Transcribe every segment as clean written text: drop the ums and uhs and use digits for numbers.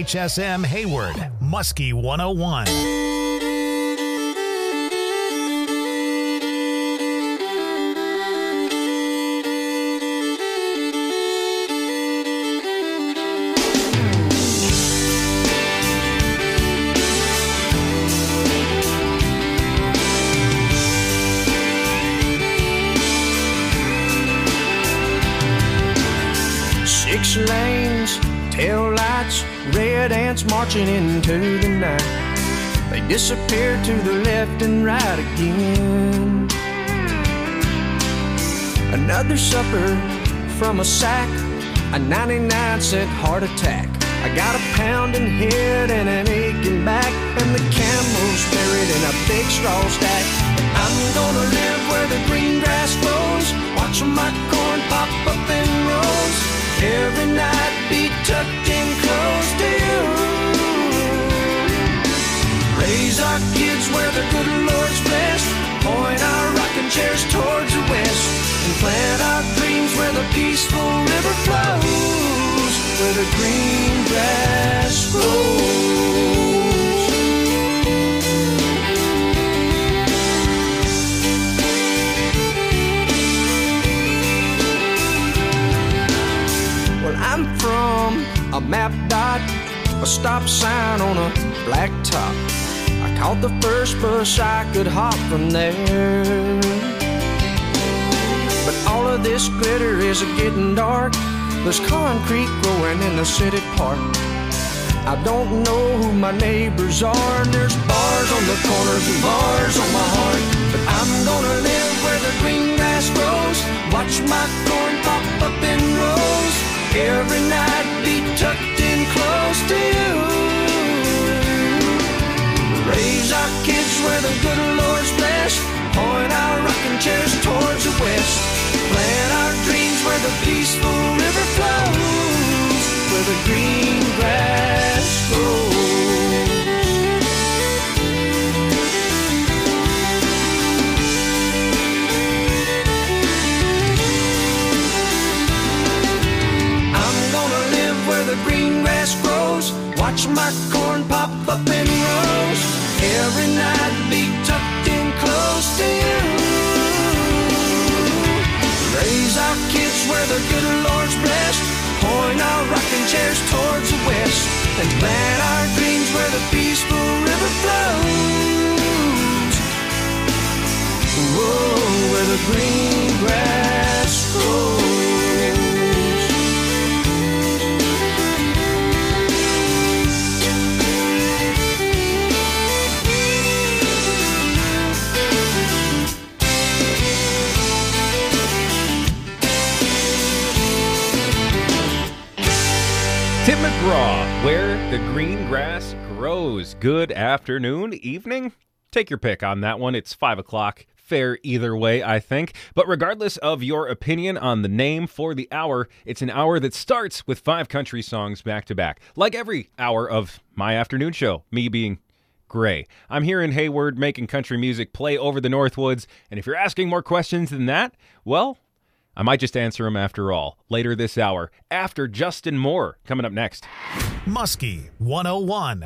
WHSM Hayward, Muskie 101. Six lanes, tail lights, red ants marching into the night. They disappear to the left and right again. Another supper from a sack, a 99-cent heart attack. I got a pounding head and an aching back, and the camel's buried in a big straw stack. I'm gonna live where the green grass grows, watching my corn pop up in rows. Every night be tucked in close to you. Raise our kids where the good Lord's blessed, point our rocking chairs towards the west, and plant our dreams where the peaceful river flows, where the green grass grows. I'm from a map dot, a stop sign on a black top. I caught the first bus I could hop from there. But all of this glitter is getting dark. There's concrete growing in the city park. I don't know who my neighbors are, and there's bars on the corners and bars on my heart. But I'm gonna live where the green grass grows, watch my corn pop up in rows. Every night be tucked in close to you. Raise our kids where the good Lord's blessed, point our rocking chairs towards the west, plant our dreams where the peaceful river flows, where the green grass grows. Green grass grows, watch my corn pop up in rows. Every night be tucked in close to you. Raise our kids where the good Lord's blessed, point our rocking chairs towards the west, and plant our dreams where the peaceful river flows. Whoa, where the green grass grows. Tim McGraw, Where the Green Grass Grows. Good afternoon, evening. Take your pick on that one. It's 5 o'clock. Fair either way, I think. But regardless of your opinion on the name for the hour, it's an hour that starts with 5 country songs back to back. Like every hour of my afternoon show, me being Gray. I'm here in Hayward making country music play over the Northwoods. And if you're asking more questions than that, well, I might just answer them after all, later this hour, after Justin Moore, coming up next. Muskie 101.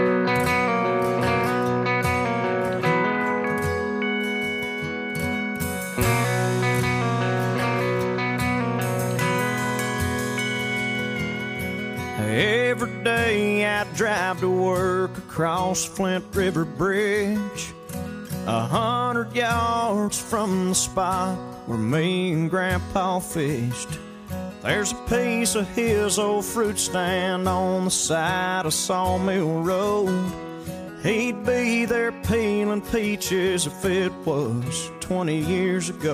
Every day I drive to work across Flint River Bridge, 100 yards from the spot where me and Grandpa fished. There's a piece of his old fruit stand on the side of Sawmill Road. He'd be there peeling peaches if it was 20 years ago.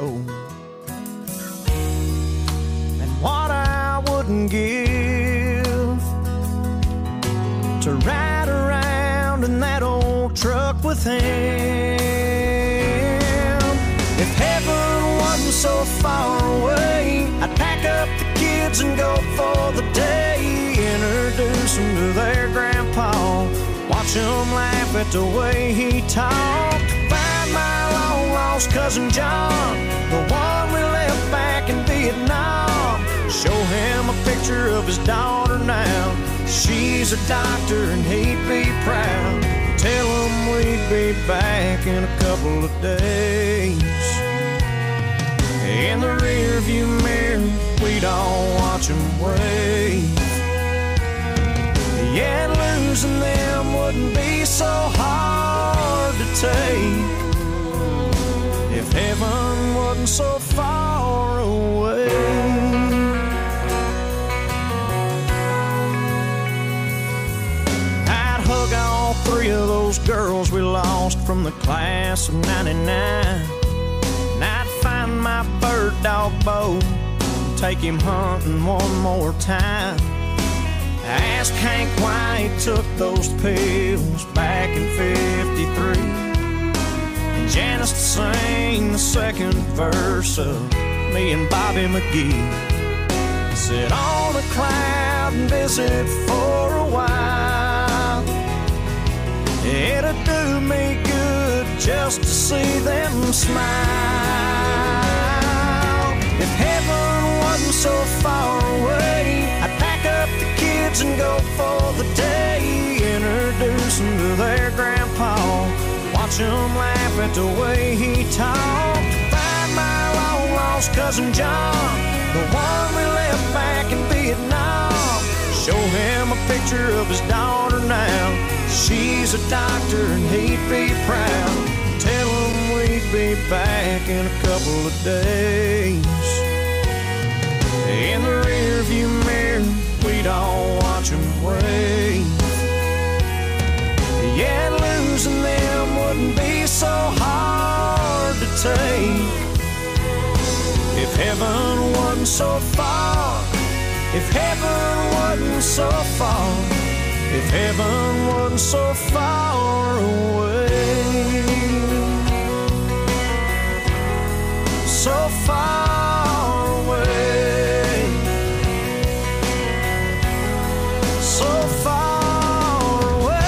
And what I wouldn't give to ride around in that old truck with him. If heaven wasn't so far away, I'd pack up the kids and go for the day. Introduce them to their grandpa, watch them laugh at the way he talked. Find my long lost cousin John, the one we left back in Vietnam. Show him a picture of his daughter now. She's a doctor and he'd be proud. Tell him we'd be back in a couple of days. In the rearview mirror, we'd all watch him wave. Yeah, losing them wouldn't be so hard to take if heaven wasn't so far away. I'd hug all three of those girls we lost from the class of '99. And I'd find my bird dog Bo and take him hunting one more time. I asked Hank why he took those pills back in '53, and Janice to sing the second verse of me and Bobby McGee. Sit on a cloud and visit for a while. It'd do me good just to see them smile. If heaven wasn't so far away, I'd pack up the kids and go for the day. Introduce them to their grandpa, watch him laugh at the way he talked. Find my long lost cousin John, the one we left back in Vietnam. Show him a picture of his daughter now. She's a doctor and he'd be proud. Tell him we'd be back in a couple of days. In the rearview mirror, we'd all watch him wave. Yeah, losing them wouldn't be so hard to take if heaven wasn't so far. If heaven wasn't so far. If heaven wasn't so far away. So far away. So far away.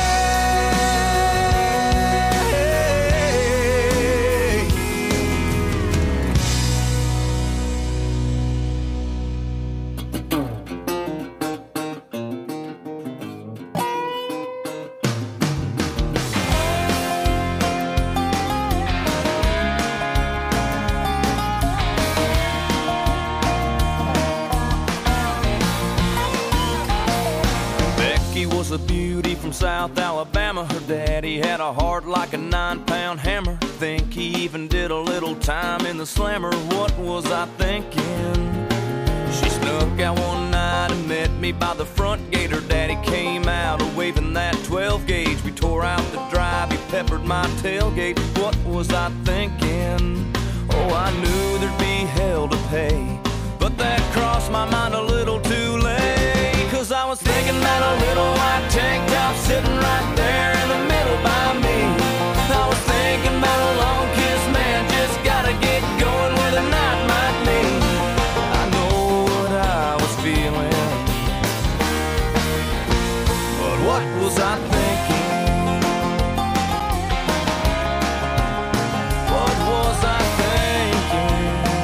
Was a beauty from South Alabama. Her daddy had a heart like a 9-pound hammer. Think he even did a little time in the slammer. What was I thinking? She snuck out one night and met me by the front gate. Her daddy came out waving that 12 gauge. We tore out the drive, he peppered my tailgate. What was I thinking? Oh, I knew there'd be hell to pay, but that crossed my mind a little too late. 'Cause I was thinking about a little white tank top sitting right there in the middle by me. I was thinking about a long kiss, man, just gotta get going where the night might lead. I know what I was feeling, but what was I thinking? What was I thinking?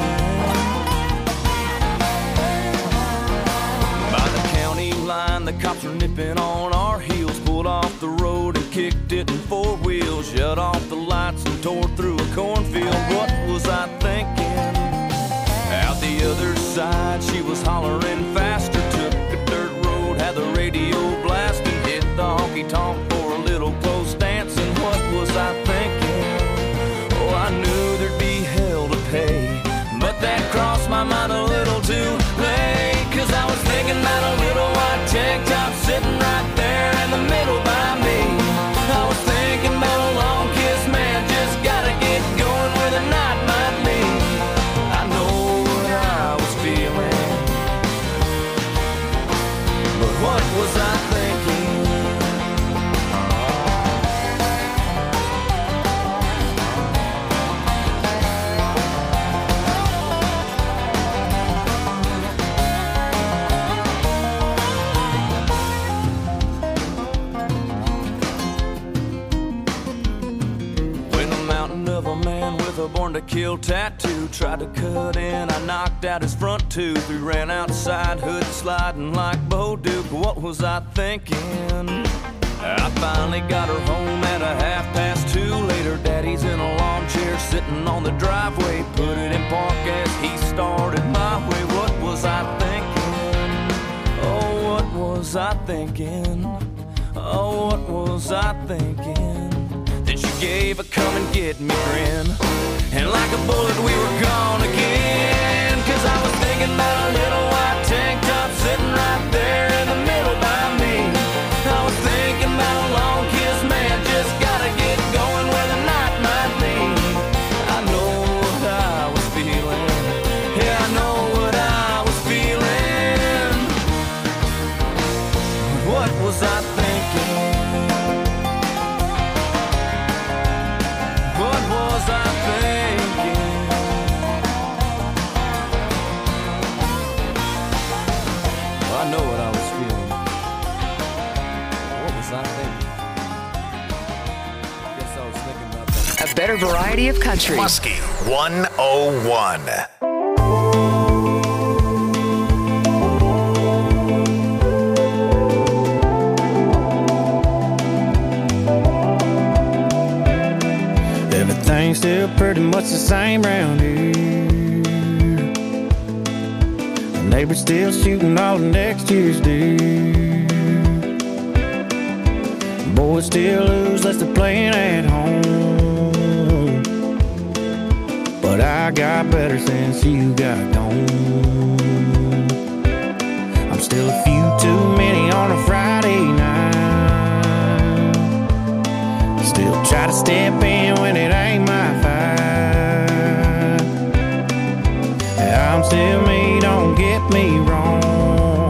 By the county line, the cops were nipping on our heels. Pulled off the road and kicked it in 4 wheels. Shut off the lights and tore through a cornfield. What was I thinking? Out the other side, she was hollering faster. Took a dirt road, had the radio blasting. Hit the honky-tonk for a little close dancing. What was I thinking? Oh, I knew there'd be hell to pay, but that crossed my mind a little too late. 'Cause I was thinking about a little white tank top sitting right there in the middle by me. I was thinking about a long kiss, man, just gotta get going where the night might lead. I know what I was feeling, but what was I thinking? born to kill tattoo. Tried to cut in, I knocked out his front tooth. We ran outside, hood sliding like Bo Duke. What was I thinking? I finally got her home at 2:30. Later, Daddy's in a lawn chair sitting on the driveway. Put it in park as he started my way. What was I thinking? Oh, what was I thinking? Oh, what was I thinking? Then she gave a come and get me grin, and like a bullet we were gone again. Cause I was thinking about a little white tank top sitting right there in the middle by me. I was thinking about a long kiss, man, just gotta get going where the night might lead. I know what I was feeling, yeah, I know what I was feeling. What was I thinking? What was I thinking? I know what I was feeling. What was I thinking? Guess I was thinking about that. A better variety of country. Muskie 101. Everything's still pretty much the same round here. The neighbor's still shooting all of next year's deer. Boys still lose less they're playing at home. But I got better since you got gone. I'm still a few too many on a Friday night. Still try to step in when it ain't my fight. I'm still me, don't get me wrong,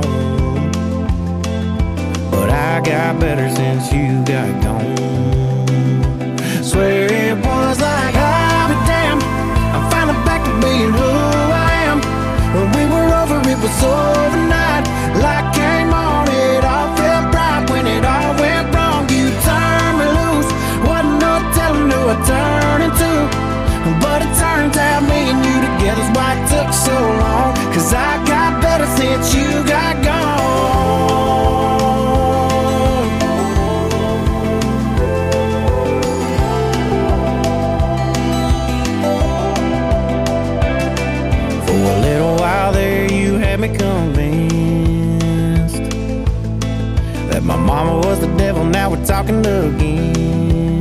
but I got better since you got gone. Swear it was like I'll be damned, I'm finally back to being who I am. When we were over, it was overnight. Light came on, it all felt bright. When it all went wrong, you turned me loose. Wasn't no telling who I turned into, but it turns out me and you together's why it took so long. Cause I got better since you got gone. For a little while there you had me convinced that my mama was the devil, now we're talking again.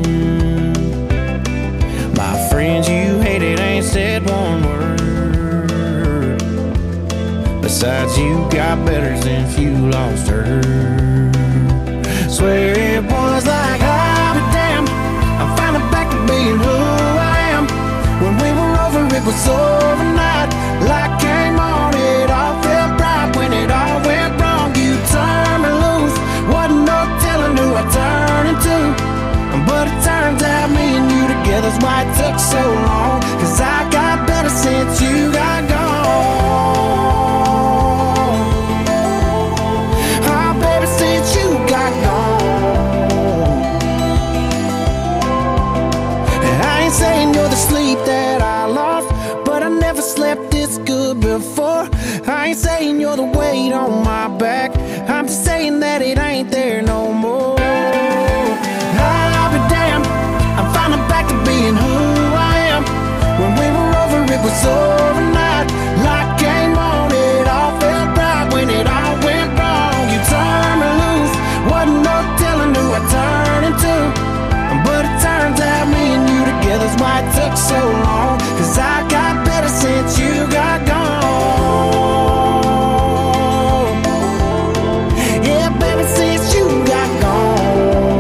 My friends you hated ain't said one word. Besides, you got better since you lost her. Swear it was like I'll be damned, I'm finally back to being who I am. When we were over, it was overnight. Light came on, it all felt bright. When it all went wrong, you turned me loose. Wasn't no telling who I turned into, but it turns out me and you together's why it took so long. Cause I got better since you got gone. Oh baby, since you got gone. I ain't saying you're the sleep that I lost, but I never slept this good before. I ain't saying you're the weight on my back, I'm just saying that it ain't there no more. I'll be damned, I'm finally back to being who I am. When we were over, it was overnight. Light came on, it all felt bright. When it all went wrong, you turned me loose. Wasn't no telling who I turned into, but it turns out me and you together's why it took so long. Cause I got better since you got gone. Yeah, baby, since you got gone.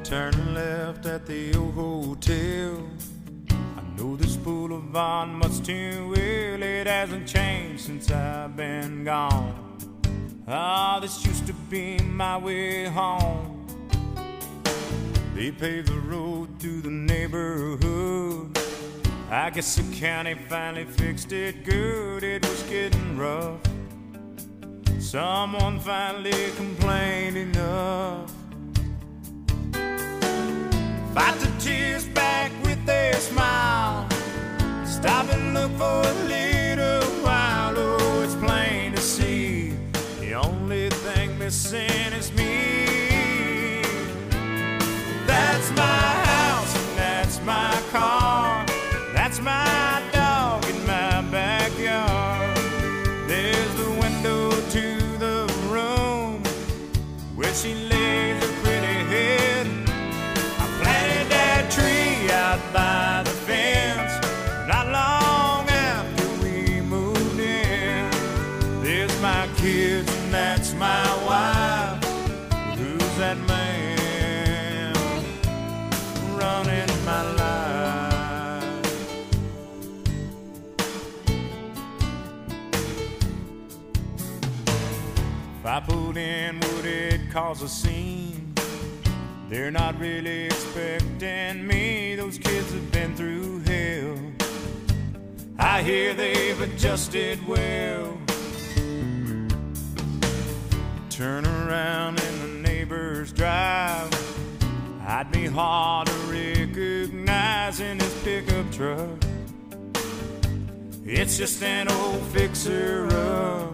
Turn left at the old hotel. I know this boulevard much too well. It hasn't changed since I've been gone. Ah, this used to be my way home. They paved the road through the neighborhood. I guess the county finally fixed it good. It was getting rough. Someone finally complained enough. Fight the tears back with a smile. Stop and look for a little while. Oh, it's plain to see the only thing missing is me. That's my house and that's my car. That's my dog in my backyard. There's the window to the room where she lays her pretty head. I planted that tree out by the fence not long after we moved in. There's my kids and that's my wife. Who's that man running my life? If I pulled in, would it cause a scene? They're not really expecting me. Those kids have been through hell. I hear they've adjusted well. Turn around in the neighbor's drive. I'd be hard to recognize in his pickup truck. It's just an old fixer-up.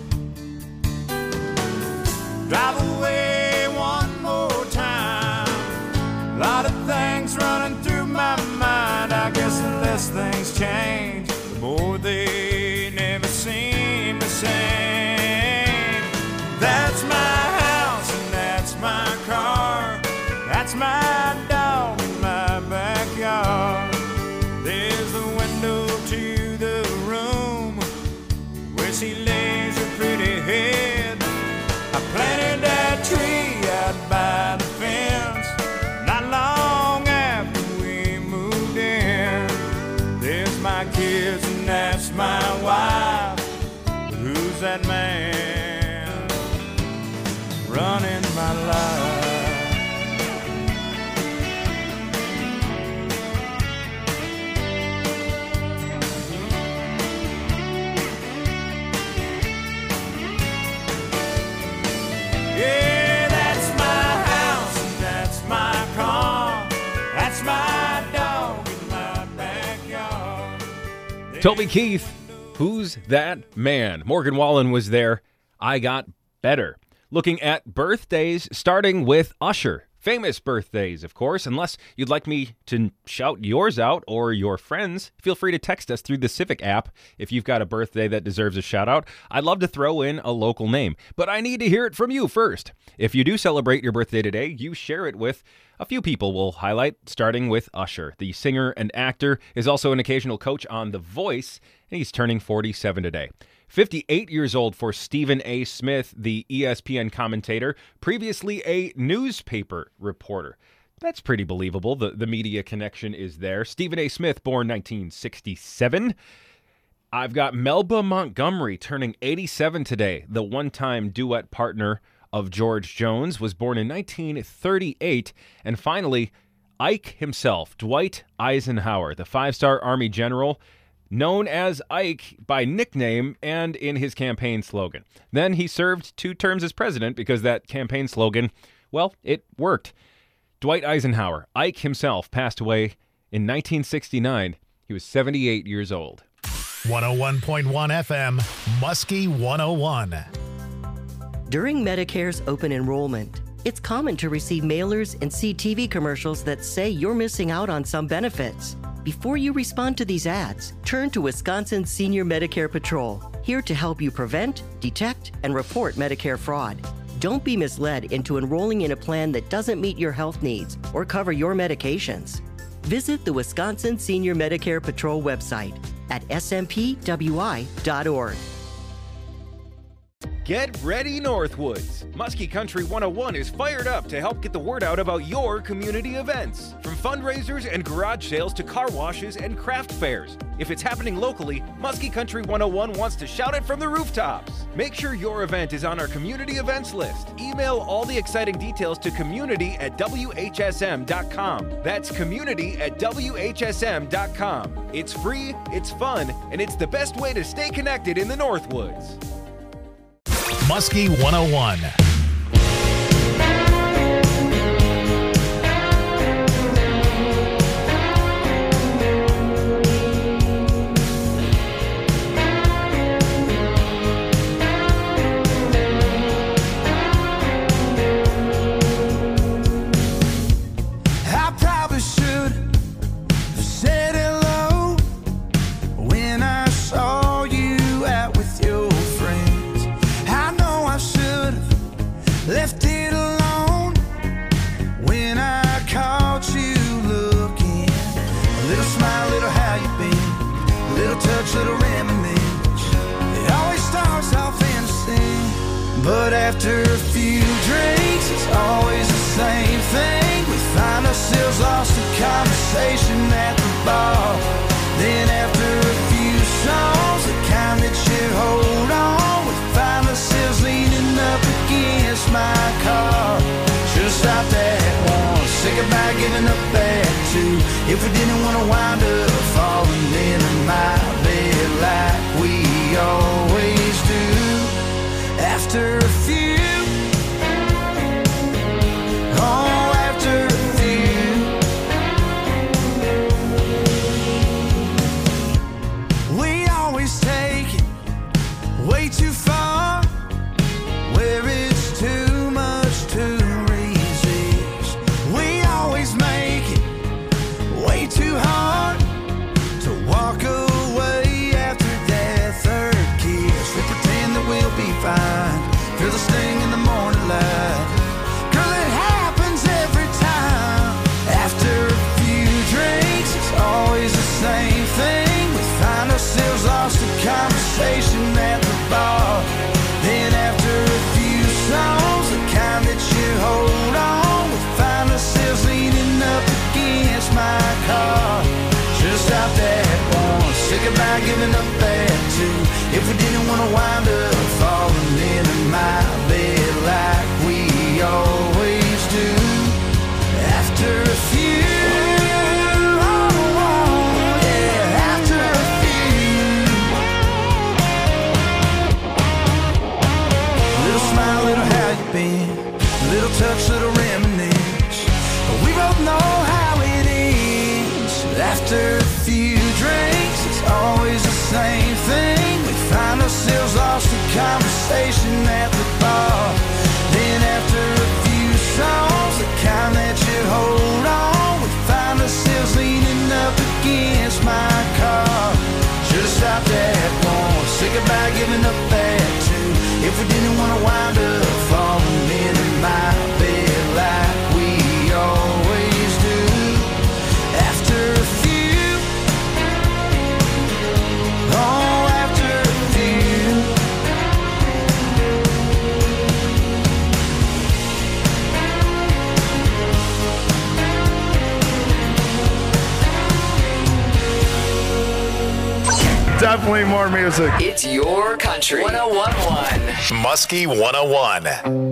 Drive away one more time. A lot of things running through my mind. I guess the less things change, the more they never seem the same. That's my house and that's my car. That's my dog in my backyard. There's the window to the room where she lays her pretty head. I planted that tree out by the fence not long after we moved in. There's my kids and that's my wife. Who's that man running my life? Yeah, that's my house and that's my car. That's my dog in my backyard. Toby Keith, Who's That Man? Morgan Wallen was there. I Got Better. Looking at birthdays, starting with Usher. Famous birthdays, of course. Unless you'd like me to shout yours out or your friends, feel free to text us through the Civic app if you've got a birthday that deserves a shout out. I'd love to throw in a local name, but I need to hear it from you first. If you do celebrate your birthday today, you share it with a few people we'll highlight, starting with Usher. The singer and actor is also an occasional coach on The Voice, and he's turning 47 today. 58 years old for Stephen A. Smith, the ESPN commentator, previously a newspaper reporter. That's pretty believable. The media connection is there. Stephen A. Smith, born 1967. I've got Melba Montgomery turning 87 today. The one-time duet partner of George Jones, was born in 1938. And finally, Ike himself, Dwight Eisenhower, the five-star Army general, known as Ike by nickname and in his campaign slogan. Then he served 2 terms as president because that campaign slogan, well, it worked. Dwight Eisenhower, Ike himself, passed away in 1969. He was 78 years old. 101.1 FM, Muskie 101. During Medicare's open enrollment, it's common to receive mailers and see TV commercials that say you're missing out on some benefits. Before you respond to these ads, turn to Wisconsin Senior Medicare Patrol, here to help you prevent, detect, and report Medicare fraud. Don't be misled into enrolling in a plan that doesn't meet your health needs or cover your medications. Visit the Wisconsin Senior Medicare Patrol website at smpwi.org. Get ready, Northwoods! Muskie Country 101 is fired up to help get the word out about your community events. From fundraisers and garage sales to car washes and craft fairs. If it's happening locally, Muskie Country 101 wants to shout it from the rooftops. Make sure your event is on our community events list. Email all the exciting details to community@whsm.com. That's community@whsm.com. It's free, it's fun, and it's the best way to stay connected in the Northwoods. Muskie 101. I probably should have said hello when I saw you out with your friends. I know I should have left it alone when I caught you looking. A little smile, little how you been, a little touch, little reminiscence. It always starts off innocent, but after a few drinks, it's always the same thing. We find ourselves lost in conversation at the bar. Then after a few songs, the kind that you hold on, we find ourselves leaning up against my car. Should've stopped at one, say goodbye, giving up at two. If we didn't want to wind up falling into my bed like we always do. After a few, oh, after a few, we always take it way too far, where it's too much to resist. We always make it way too hard to walk away after that third kiss. We pretend that we'll be fine, feel the sting in the morning light. Girl, it happens every time. After a few drinks, it's always the same thing. We find ourselves lost in conversation at the bar. Then after a few songs, the kind that you hold on, we find ourselves leaning up against my car. Should've stopped at one, say goodbye, giving up at two. If we didn't want to wind up falling into my bed like we always do. After a few, oh, yeah, after a few. Little smile, little how you been, little touch, little reminisce. We both know how it is. After a few drinks, it's always the same thing. We find ourselves lost in conversation at the bar. Then after a few songs, the kind that you hold on, we find ourselves leaning up against my car. Should've stopped at one, say goodbye, giving up at two. If we didn't want to wind up falling into my bed like we always do. After a few, oh, after a few. Definitely more music. It's your country. 101.1. Muskie 101.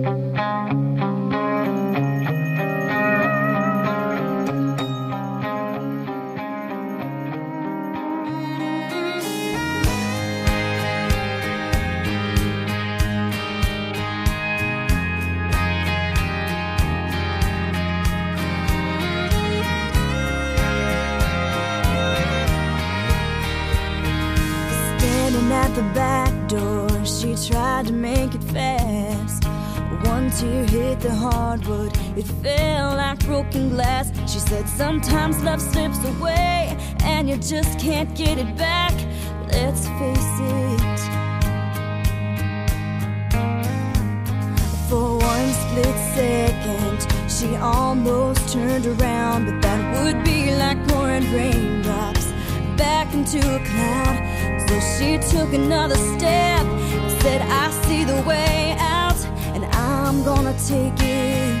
Standing at the back door, she tried to make it fast. One tear hit the hardwood, it fell like broken glass. She said sometimes love slips away and you just can't get it back. Let's face it, for one split second she almost turned around, but that would be like pouring raindrops back into a cloud. So she took another step and said, I see the way out, and I'm gonna take it.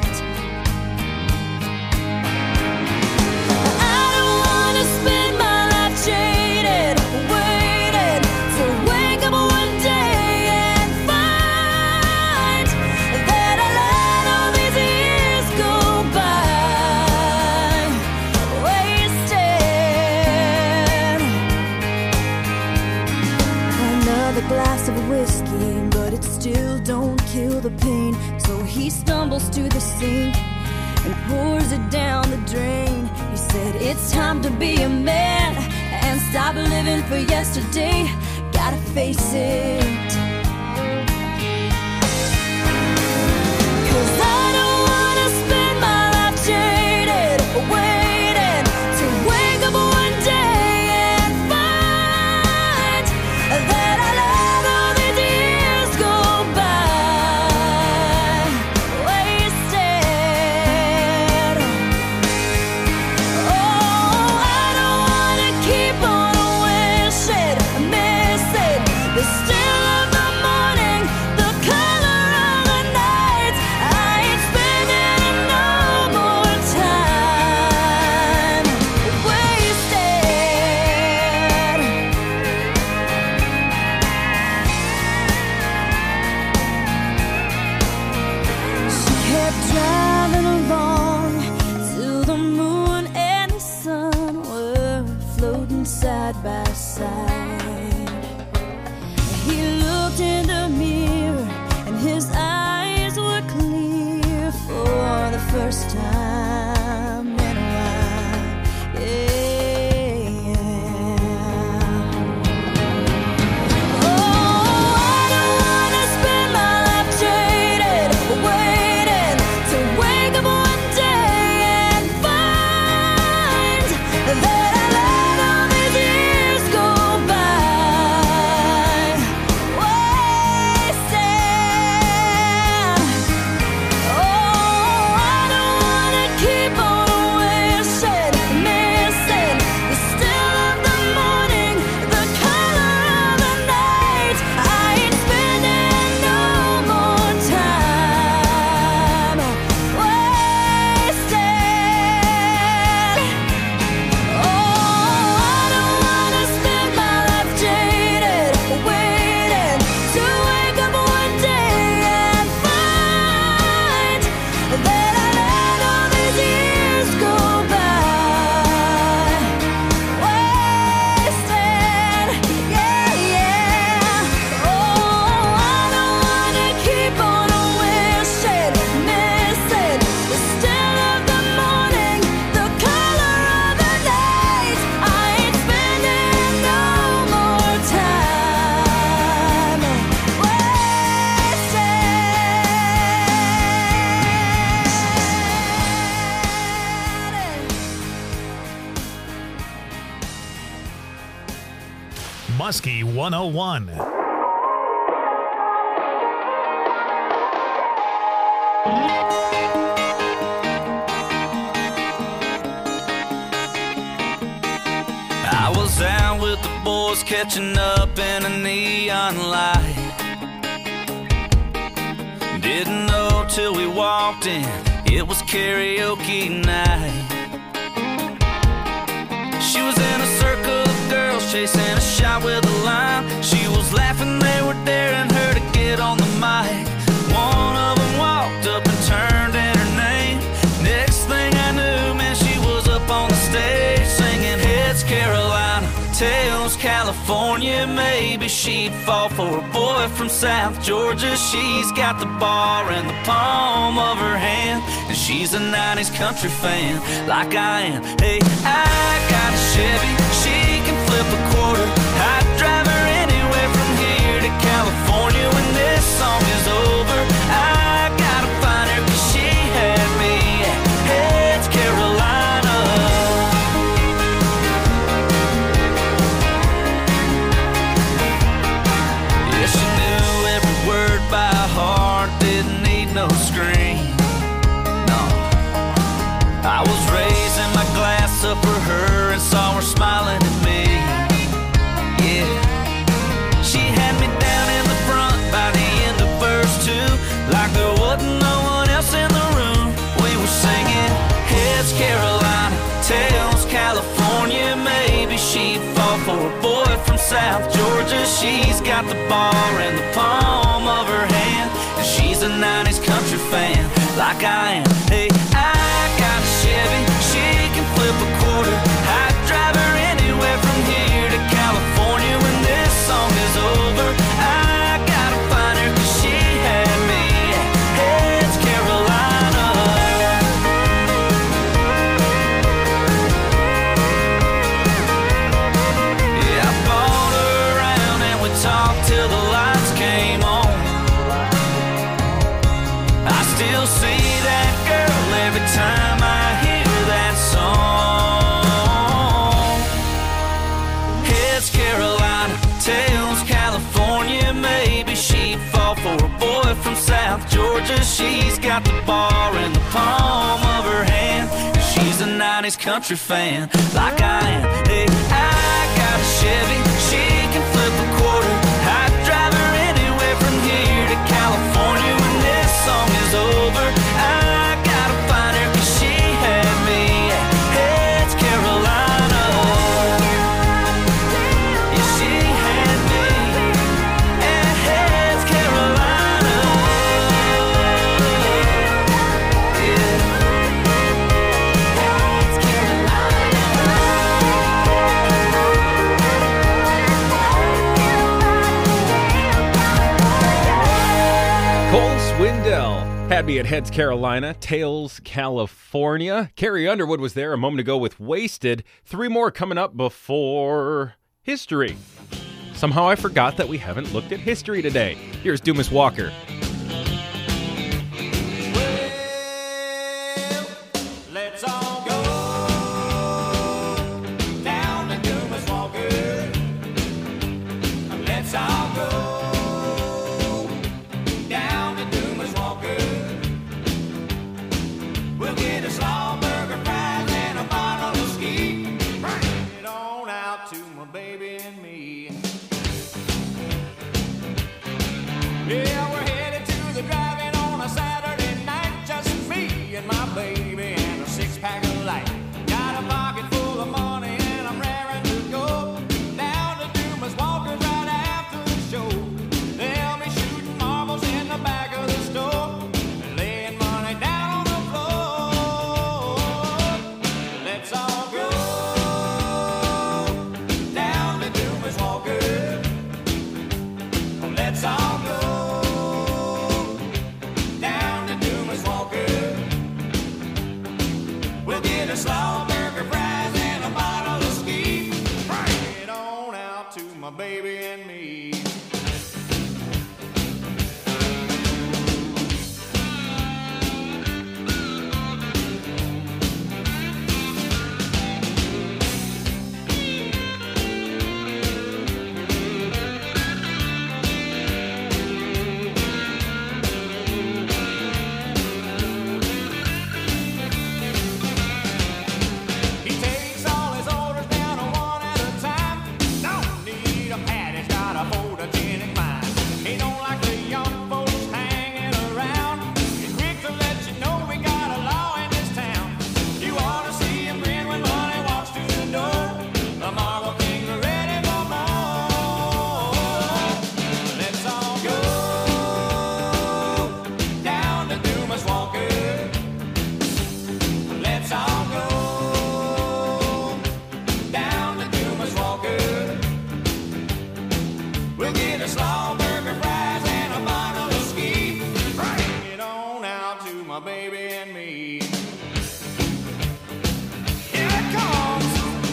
I don't wanna spend my life jaded, waiting to wake up one day and find that I let all these years go by wasted. Another glass of whiskey, but it still don't kill the pain. So he stumbles to the sink and pours it down the drain. He said, it's time to be a man and stop living for yesterday. Gotta face it. 'Cause I don't wanna spend my life jaded, waiting to wake up one day and find that I let all these years go by wasted. Oh, I don't wanna keep on wishing, missing the still of the morning, the color of the night. I ain't spending no more time wasted. She kept driving along till the moon and the sun were floating side by side. He looked in the mirror and his eyes were clear for the first time in a while. Yeah. Oh, I don't wanna spend my life jaded, waiting to wake up one day and find that I let all these years go by wasted. Oh, I don't wanna keep on wishing, missing the still of the morning, the color of the night. I ain't spending no more time wasted. Oh, I don't wanna spend my life jaded, waiting to wake up one day and find that I let all these years go by wasted. Yeah, yeah. Oh, I don't wanna keep on wishing, missing the still of the morning, the color of the night. I ain't spending no more time wasted. Muskie 101. I was out with the boys catching up in a neon light. Didn't know till we walked in, it was karaoke night. She was in a circle of girls chasing a shot with a line. She was laughing, they were daring her to get on the mic. One of them walked up and turned in her name. Next thing I knew, man, she was up on the stage singing Heads Carolina, Tails California. Maybe she'd fall for a boy from South Georgia. She's got the bar in the palm of her hand, and she's a 90s country fan like I am. Hey, I got a Chevy, she can flip a quarter. I'd drive her anywhere from here to California. When this song is over, I gotta find her, 'cause she had me at Heads Carolina. Yeah, she knew every word by heart, didn't need no screen. No, I was raising my glass up for her and saw her smiling at me. Yeah, she's got the bar in the palm of her hand. And she's a 90s country fan, like I am. Hey, I got a Chevy, she can flip a quarter. I'd drive her anywhere from here to California. When this song is over, I gotta find her, 'cause she had me at Heads Carolina. Yeah, I bought her around and we talked till the lights came on. I still see that girl every time I hear that song. Heads Carolina, tails California. Maybe she'd fall for a boy from South Georgia. She's got the bar in the palm of her hand. She's a 90s country fan, like I am. Hey, I got a Chevy, she can flip a quarter. I'd drive her anywhere from here to California. When this song is over, I gotta find her, 'cause she had me at Heads Carolina. Yeah, she had me at Heads Carolina. Yeah. Heads Cole Swindell had me at Heads Carolina, Tails California. Carrie Underwood was there a moment ago with Wasted. 3 more coming up before history. Somehow I forgot that we haven't looked at history today. Here's Dumas Walker. Let's all go down to Dumas Walker. Let's all go down to Dumas Walker. We'll get a slaw burger, fries, and a bottle of ski. Bring it on out to my baby and me. Yeah, we're headed to the drive-in on a Saturday night. Just me and my baby and a 6-pack of light. Got a pocket full of money and I'm raring to go down to Dumas Walker's right after the show. They'll be shooting marbles in the back of the store and laying money down on the floor. Let's all go down to Dumas Walker. Let's all go down to Dumas Walker. We'll get a slaw burger, fries, and a bottle of ski. Bring it on out to my baby and me. He takes all his orders down one at a time. Don't need a pad, he's got a photogenic mind. He don't like the young folks hanging around. He's quick to let you know we got a law in this town. You ought to see him grin when money walks through the door. The Marble Kings are ready for more. Let's all go down to Dumas Walker. Let's all go down to Dumas Walker. We'll get a slaw burger, fries, and a bottle of ski. Bring it on out to my baby and me. Here it comes.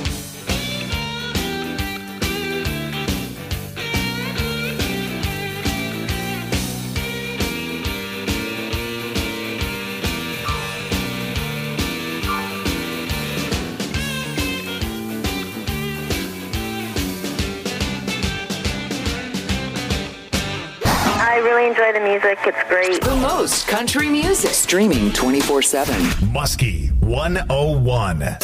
I really enjoy the music. It's great. The most country music. Streaming 24/7. Muskie 101.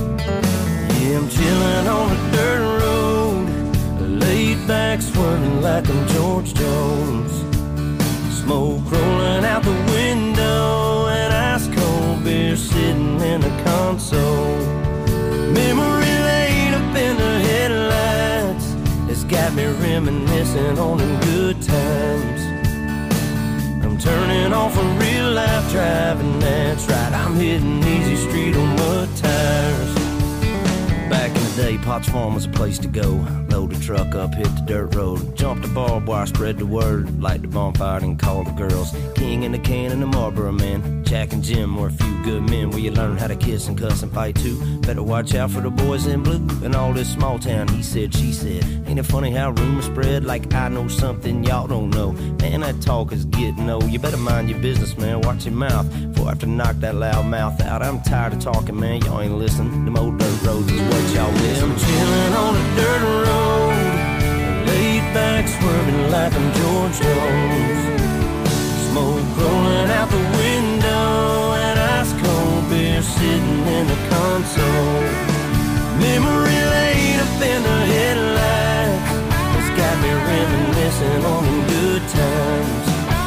Yeah, I'm chilling on a dirt road, laid back, swirling like like I'm George Jones. Smoke rolling out the window and ice cold beer sitting in the console. Memory lane up in the headlights has got me reminiscing on them good times. I'm turning off a real life driving, that's right, I'm hitting easy street on mud tires. Back in the day, Potts Farm was a place to go. Load the truck up, hit the dirt road, jump the barbed wire, spread the word, light the bonfire and call the girls. King in the can and the Marlboro man, Jack and Jim were a few good men where you learn how to kiss and cuss and fight too. Better watch out for the boys in blue and all this small town he said, she said. Ain't it funny how rumors spread like I know something y'all don't know? Man, that talk is getting old. You better mind your business, man, watch your mouth before I have to knock that loud mouth out. I'm tired of talking, man, y'all ain't listening. Them old dirt roads is what y'all miss. I'm chilling on a dirt road, laid back swerving like I'm George Jones. Smoke rolling out the window and ice cold beer sitting in the console. Memory lane up in the headlights has got me reminiscing on them good times.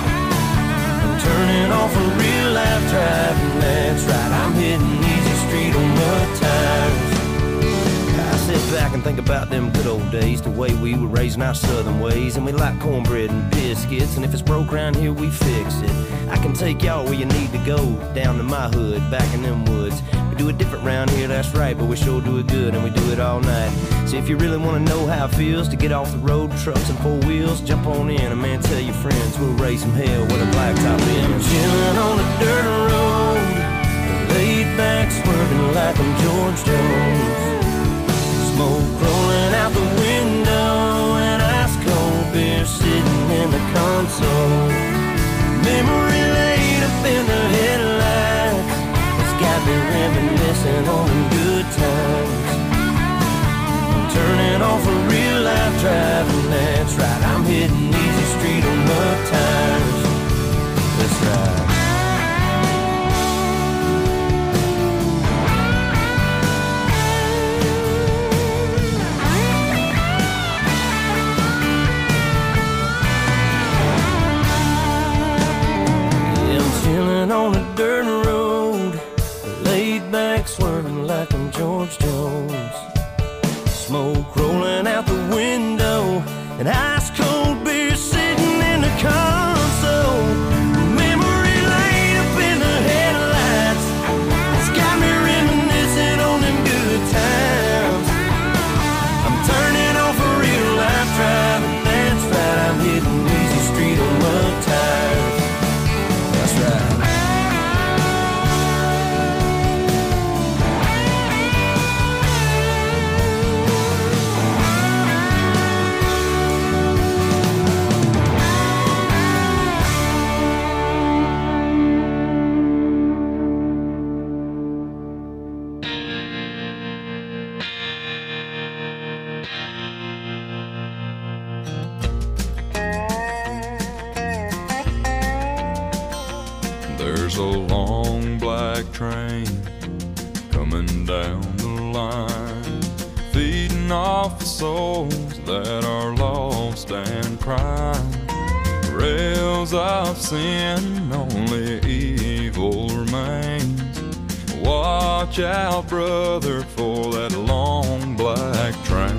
I'm turning off a real life driving, that's right, I'm hitting easy street on mud tires. I sit back and think about them good old days, the way we were raising our southern ways, and we like cornbread and biscuits, and if it's broke around here, we fix it. I can take y'all where you need to go, down to my hood, back in them woods. We do it different round here, that's right, but we sure do it good, and we do it all night. So if you really want to know how it feels to get off the road, trucks and four wheels, jump on in, and man, tell your friends, we'll raise some hell with a blacktop in. I'm chilling on a dirt road, laid back swerving like I'm George Jones. Smoke rolling out the window and ice cold beer sitting in the console. Memory lane up in the headlights has got me reminiscing on them good times. I'm turning off a real life driving, that's right, I'm hitting easy street on mud tires. That's right. On a dirt road, laid back swerving like I'm George Jones. Smoke rolling out the window and ice cold beer sitting in the console. Memory lane up in the headlights, it's got me reminiscing on them good times. I'm turning off a real life driving, that's right, I'm hitting easy street on mud tires. That's right. There's a long black train coming down the line, feeding off the souls that are lost and crying. Rails of sin, only evil remains. Watch out, brother, for that long black train.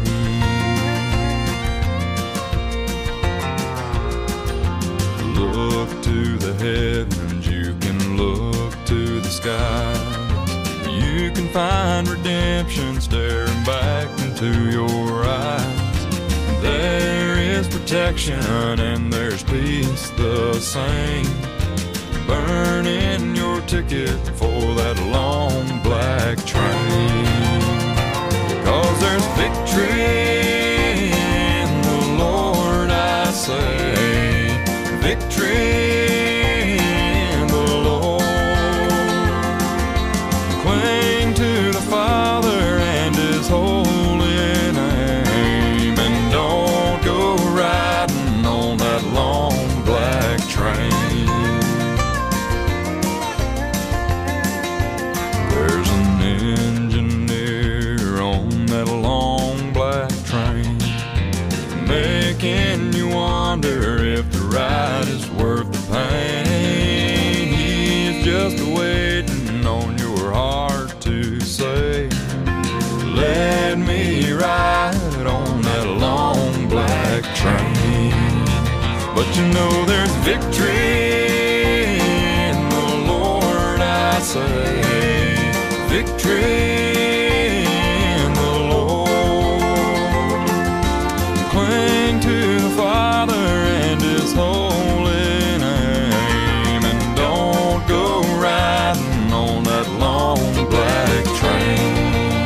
Look to the heavens, you can look to the skies. You can find redemption staring back into your eyes. There is protection and there's peace the same. Burning your ticket for that long black train. 'Cause there's victory in the Lord, I say. Victory in the Lord. Cling to the Father and His holy name, and don't go riding on that long black train. But you know there's victory in the Lord, I say. Victory in the Lord. Cling to the Father and His holy name, and don't go riding on that long black train.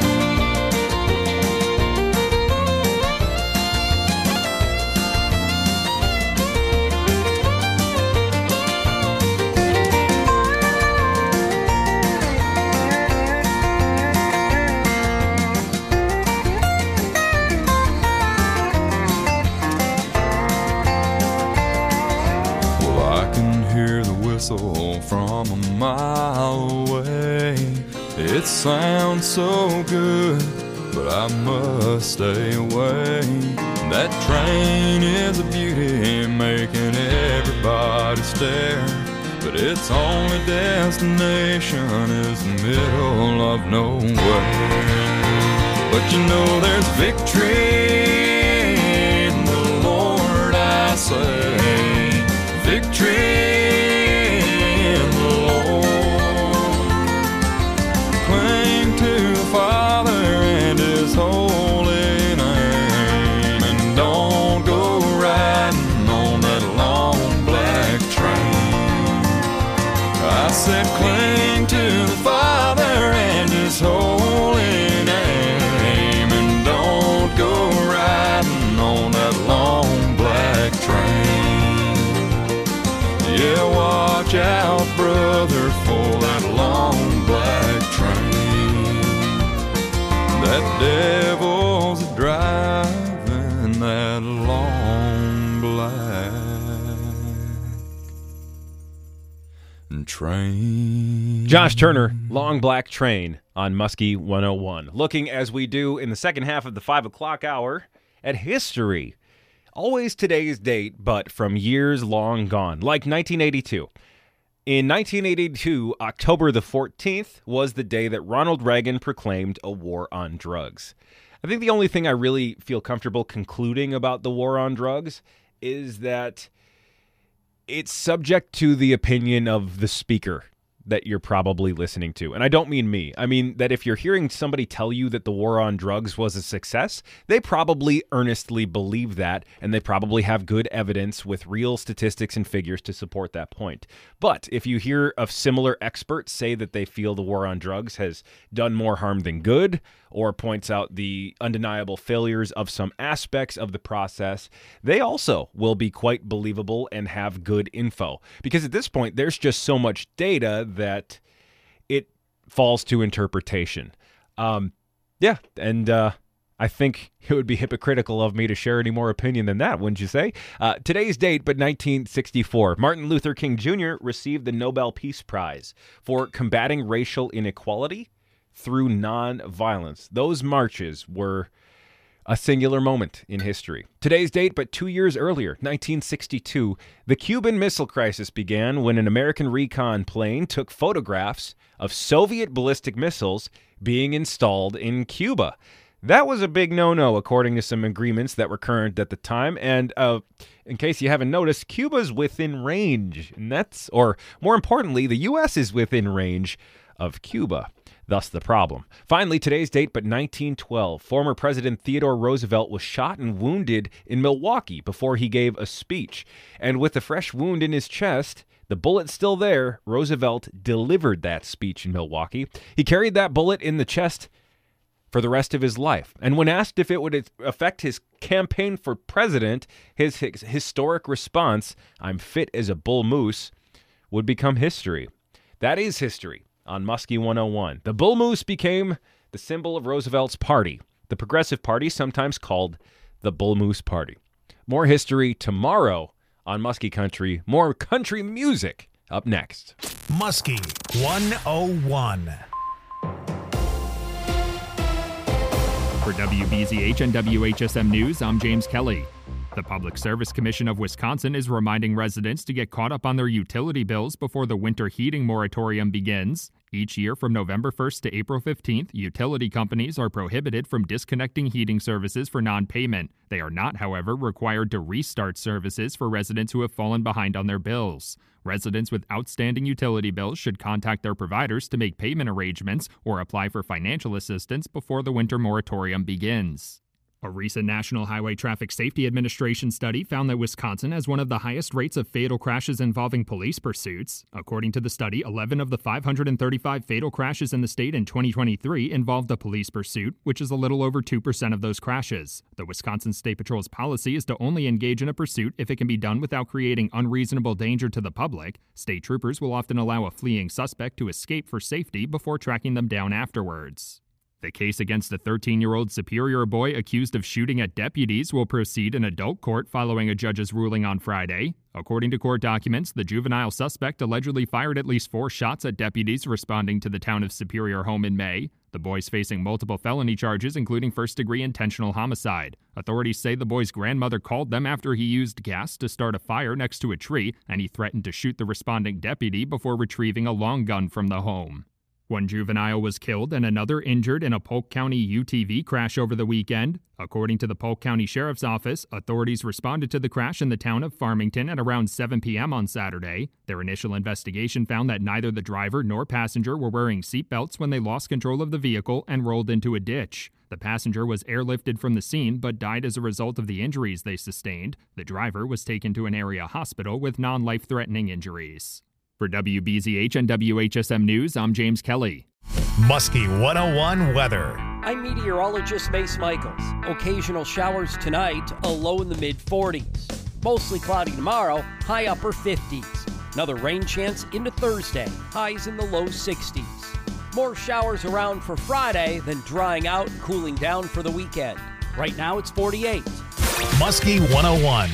From a mile away, it sounds so good, but I must stay away. That train is a beauty, making everybody stare, but its only destination is the middle of nowhere. But you know there's victory in the Lord, I say. Victory. Father and His holy name, and don't go riding on that long black train. I said cling to the Father and His holy name, and don't go riding on that long black train. Yeah, watch out, brother, for that long black train. That devil's driving that long black train. Josh Turner, Long Black Train on Muskie 101. Looking as we do in the second half of the 5 o'clock hour at history. Always today's date, but from years long gone, like 1982. In 1982, October the 14th was the day that Ronald Reagan proclaimed a war on drugs. I think the only thing I really feel comfortable concluding about the war on drugs is that it's subject to the opinion of the speaker that you're probably listening to. And I don't mean me. I mean that if you're hearing somebody tell you that the war on drugs was a success, they probably earnestly believe that, and they probably have good evidence with real statistics and figures to support that point. But if you hear of similar experts say that they feel the war on drugs has done more harm than good, or points out the undeniable failures of some aspects of the process, they also will be quite believable and have good info. Because at this point, there's just so much data that it falls to interpretation. I think it would be hypocritical of me to share any more opinion than that, wouldn't you say? Today's date, but 1964, Martin Luther King Jr. received the Nobel Peace Prize for combating racial inequality through non-violence. Those marches were a singular moment in history. Today's date, but 2 years earlier, 1962, the Cuban Missile Crisis began when an American recon plane took photographs of Soviet ballistic missiles being installed in Cuba. That was a big no-no, according to some agreements that were current at the time. And in case you haven't noticed, Cuba's within range. And that's, or more importantly, the U.S. is within range of Cuba. Thus the problem. Finally, today's date, but 1912, former President Theodore Roosevelt was shot and wounded in Milwaukee before he gave a speech. And with a fresh wound in his chest, the bullet still there, Roosevelt delivered that speech in Milwaukee. He carried that bullet in the chest for the rest of his life. And when asked if it would affect his campaign for president, his historic response, "I'm fit as a bull moose," would become history. That is history. On Muskie 101. The bull moose became the symbol of Roosevelt's party, the Progressive Party, sometimes called the Bull Moose Party. More history tomorrow on Muskie Country. More country music up next. Muskie 101. For WBZH and WHSM News, I'm James Kelly. The Public Service Commission of Wisconsin is reminding residents to get caught up on their utility bills before the winter heating moratorium begins. Each year from November 1st to April 15th, utility companies are prohibited from disconnecting heating services for non-payment. They are not, however, required to restart services for residents who have fallen behind on their bills. Residents with outstanding utility bills should contact their providers to make payment arrangements or apply for financial assistance before the winter moratorium begins. A recent National Highway Traffic Safety Administration study found that Wisconsin has one of the highest rates of fatal crashes involving police pursuits. According to the study, 11 of the 535 fatal crashes in the state in 2023 involved a police pursuit, which is a little over 2% of those crashes. The Wisconsin State Patrol's policy is to only engage in a pursuit if it can be done without creating unreasonable danger to the public. State troopers will often allow a fleeing suspect to escape for safety before tracking them down afterwards. The case against a 13-year-old Superior boy accused of shooting at deputies will proceed in adult court following a judge's ruling on Friday. According to court documents, the juvenile suspect allegedly fired at least 4 shots at deputies responding to the town of Superior home in May. The boy's facing multiple felony charges, including first-degree intentional homicide. Authorities say the boy's grandmother called them after he used gas to start a fire next to a tree, and he threatened to shoot the responding deputy before retrieving a long gun from the home. One juvenile was killed and another injured in a Polk County UTV crash over the weekend. According to the Polk County Sheriff's Office, authorities responded to the crash in the town of Farmington at around 7 p.m. on Saturday. Their initial investigation found that neither the driver nor passenger were wearing seatbelts when they lost control of the vehicle and rolled into a ditch. The passenger was airlifted from the scene but died as a result of the injuries they sustained. The driver was taken to an area hospital with non-life-threatening injuries. For WBZH and WHSM News, I'm James Kelly. Muskie 101 weather. I'm meteorologist Mace Michaels. Occasional showers tonight, a low in the mid-40s. Mostly cloudy tomorrow, high upper 50s. Another rain chance into Thursday, highs in the low 60s. More showers around for Friday, then drying out and cooling down for the weekend. Right now it's 48. Muskie 101.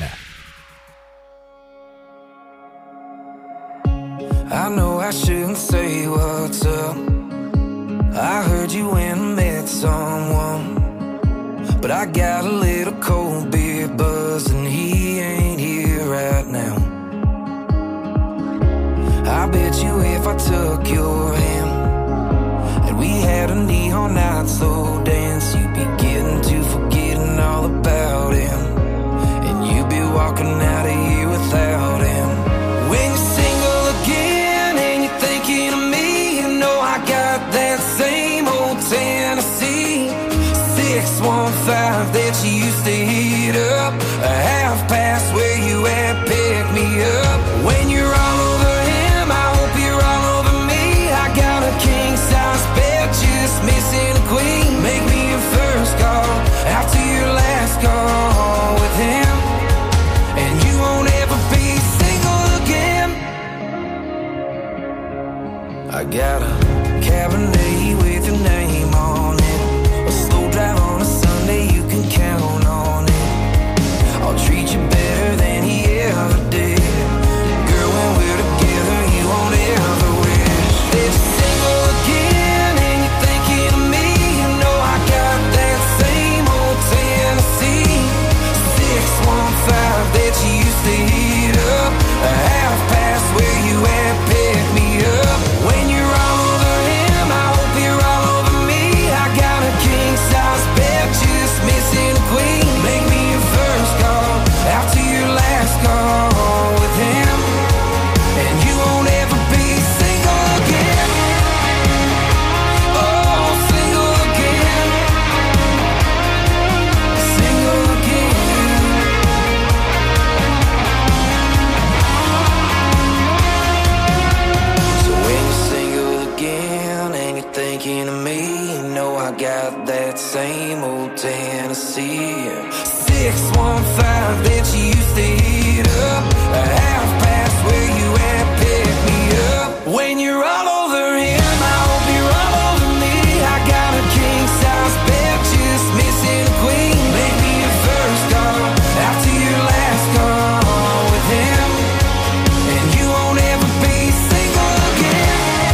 I know I shouldn't say what's up. I heard you when I met someone, but I got a little cold beer buzz and he ain't here right now. I bet you if I took your hand and we had a neon night slow dance, you'd be getting to forgetting all about him, and you'd be walking out of here without him. When you're single again and you're thinking of me, you know I got that same old Tennessee 615 that you used to hit up, a half past where you at, pick me up. When you're all over him, I hope you're all over me. I got a king-size bed, just missing a queen. Make me your first call after your last call with him, and you won't ever be single again. I got a Cabernet with your name on it, a slow drive on a Sunday, you can count on it. I'll treat you better than he ever did. Girl, when we're together, you won't ever wish that you're single again and you're thinking of me. You know I got that same old Tennessee 615 that you used to heat up, a half past where you at, pick me up. When you're all over him, I hope you're all over me. I got a king-size bed, just missing a queen. Make me your first call after your last call with him, and you won't ever be single again. Oh, single again. Single again. So when you're single again and you're thinking of me, you know I got that same old Tennessee 615 that you used to hit up, a half past where you at, pick me up. When you're all over him, I hope you're all over me. I got a king-size bed, just missing a queen. Make me your first call after your last call with him, and you won't ever be single again.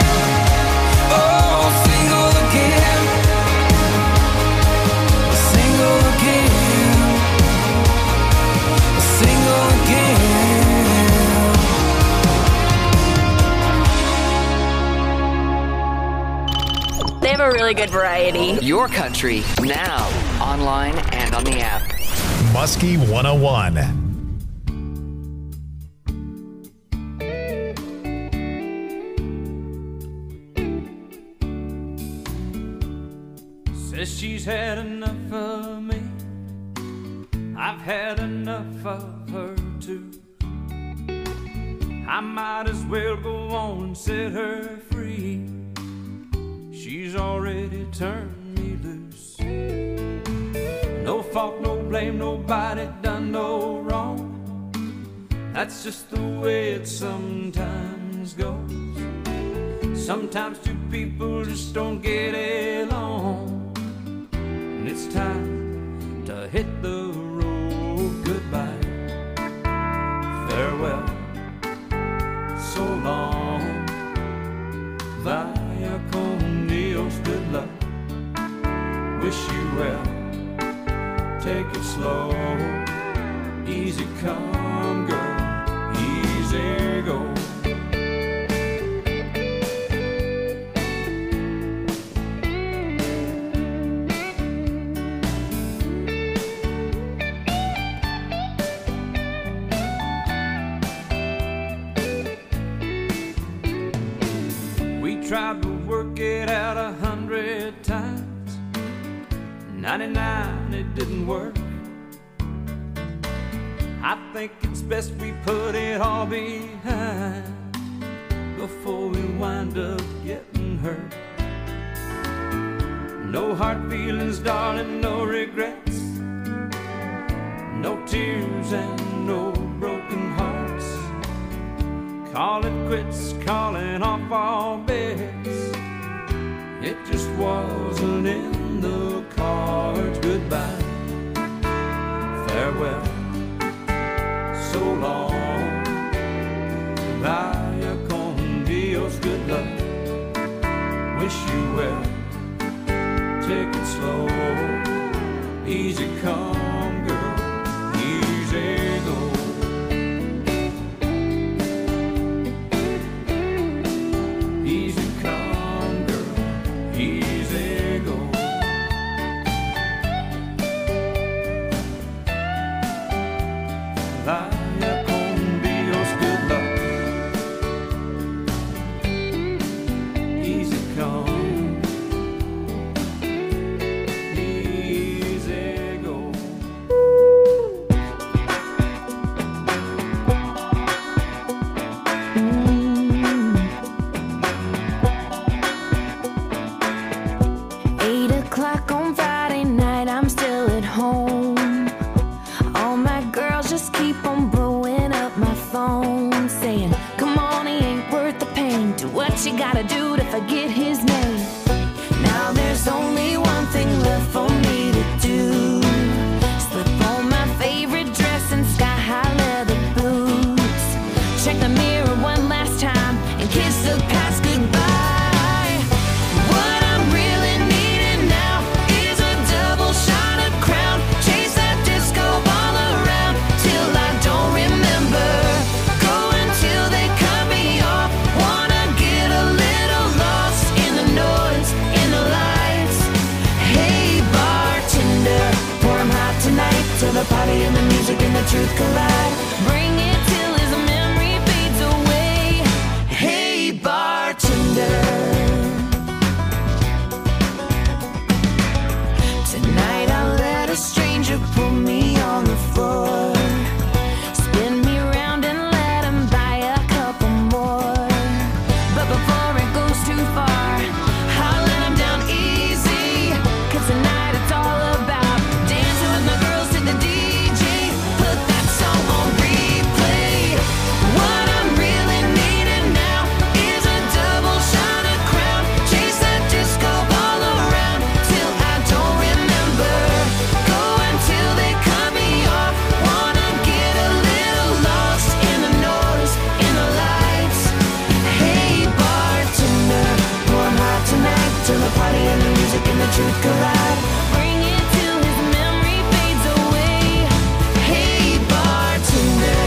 Oh, single again. Single again. have a really good variety. Your country, now, online and on the app. Muskie 101. Says she's had enough of me. I've had enough of her too. I might as well go on and set her free. She's already turned me loose. No fault, no blame, nobody done no wrong. That's just the way it sometimes goes. Sometimes two people just don't get along, and it's time to hit the road. Goodbye, farewell, so long, via con Dios, good luck, wish you well, take it slow, easy come girl, easy go. Tried to work it out 100 times, 99 it didn't work. I think it's best we put it all behind before we wind up getting hurt. No hard feelings, darling, no regrets, no tears and no broken hearts. Call it quits, calling off all bets. It just wasn't in the cards. Goodbye, farewell, so long, vaya con Dios, good luck, wish you well, take it slow, easy come girl, easy go. You gotta do to forget his name. Now there's only one thing left for me to do. Slip on my favorite dress and sky-high leather boots. Check the mirror one last time and kiss the past goodbye. What I'm really needing now is a double shot of Crown. Chase that disco ball around till I don't remember. Go until they cut me off. Wanna get a little lost in the noise, in the lights. Hey bartender, pour 'em hot tonight till the party and the music and the truth collide. Bring it till his memory fades away. Hey bartender, tonight I'll let a stranger pull me on the floor. Spin me around and let him buy a couple more. But before it goes too far, I'll let him down easy. 'Cause tonight it's all about dancing with my girls to the DJ. Put that song on replay. What I'm really needing now is a double shot of Crown. Chase that disco ball around till I don't remember. Go until they cut me off. Wanna get a little lost in the noise, in the lights. Hey bartender, pour 'em hot tonight till the party and the music and the truth collide. Bring it till his memory fades away. Hey bartender,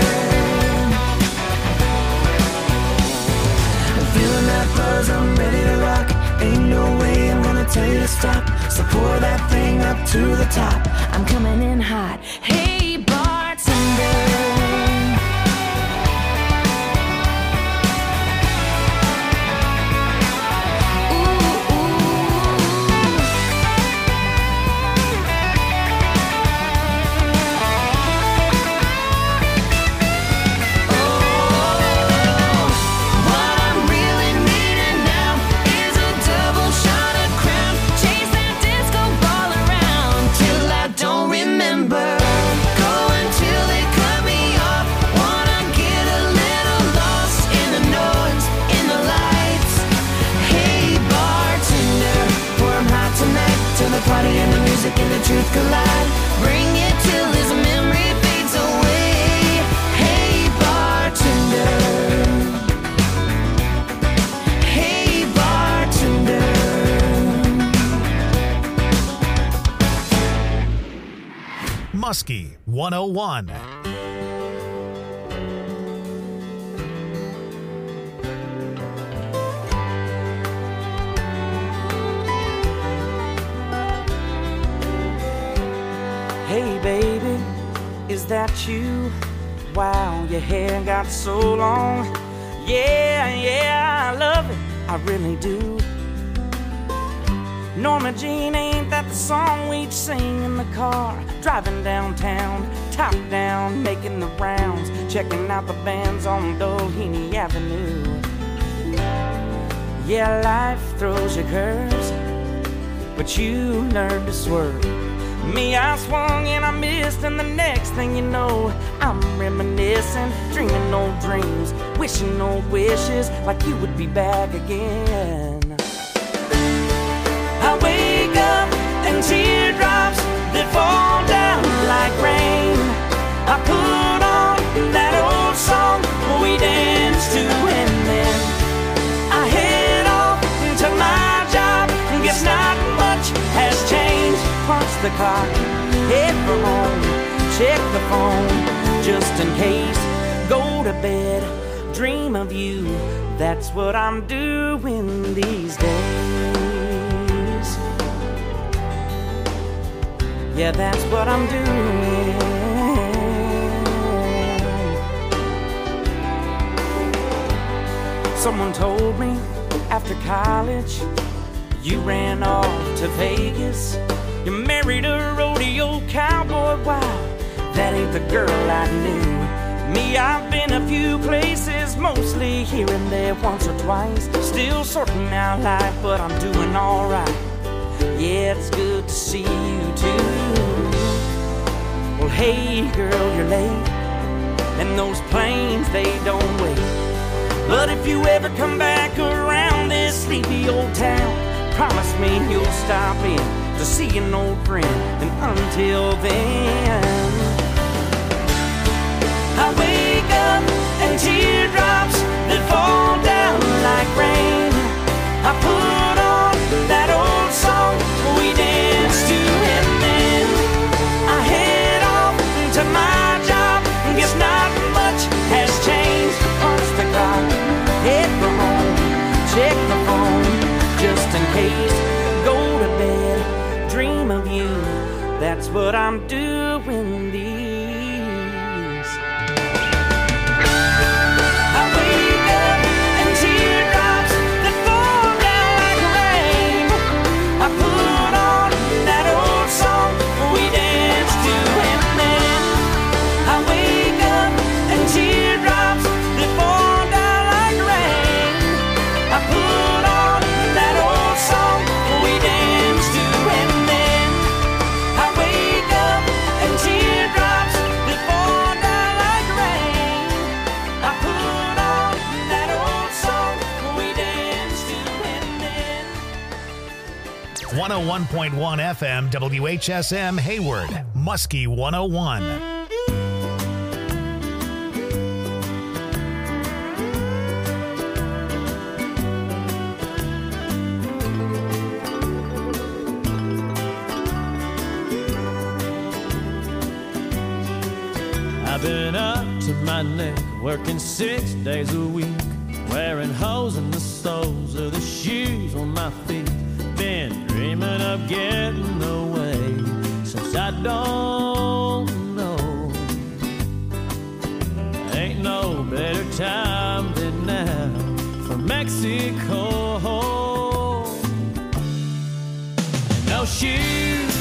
I'm feeling that buzz, I'm ready to rock. Ain't no way I'm gonna tell you to stop. So pour that thing up to the top. I'm coming in hot. Hey, bartender. Party and the music and the truth collide. Bring it till his memory fades away. Hey, bartender. Hey, bartender. Muskie 101. Hey baby, is that you? Wow, your hair got so long. Yeah, I love it, I really do. Norma Jean, ain't that the song we'd sing in the car? Driving downtown, top down, making the rounds, checking out the bands on Doheny Avenue. Yeah, life throws you curves, but you learn to swerve. Me, I swung and I missed, and the next thing you know, I'm reminiscing, dreaming old dreams, wishing old wishes, like you would be back again. I wake up and teardrops that fall down like rain. I put on that old song we danced to, and then I head off to my job. Guess not much has changed. Punch the clock, head for home, check the phone, just in case. Go to bed, dream of you. That's what I'm doing these days. Yeah, that's what I'm doing. Someone told me after college you ran off to Vegas. You married a rodeo cowboy, wow, that ain't the girl I knew. Me, I've been a few places, mostly here and there, once or twice. Still sorting out life, but I'm doing alright. Yeah, it's good to see you too. Well, hey girl, you're late, and those planes, they don't wait. But if you ever come back around this sleepy old town, promise me you'll stop in to see an old friend, and until then, I wake up and teardrops that fall down like rain. I put on that old song we danced to, and then I head off to my job. Guess not much has changed. Punch the clock, head for home, check the phone, just in case. Go to bed, dream of you. That's what I'm doing these. I wake up and teardrops that fall down like rain. I put on that old song we danced to, and then I wake up and teardrops that fall down like rain. I put on that old song we danced to, and then I wake up and teardrops that fall down like rain. I put on that old song we danced to, and then 101.1 FM WHSM Hayward, Muskie 101. I've been up to my neck, working 6 days a week, wearing holes in the soles of the shoes on my feet. Been drinking getting away, since I don't know. Ain't no better time than now for Mexico. No shoes